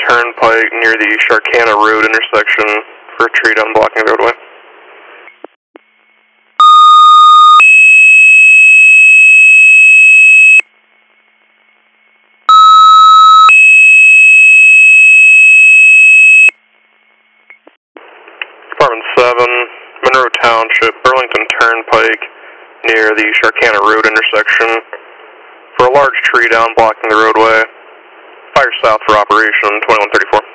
Turnpike near the Sharkana Road intersection for a tree down blocking the roadway. Department 7, Monroe Township, Burlington Turnpike near the Sharkana Road intersection for a large tree down blocking the roadway. Fire south for operation 2134.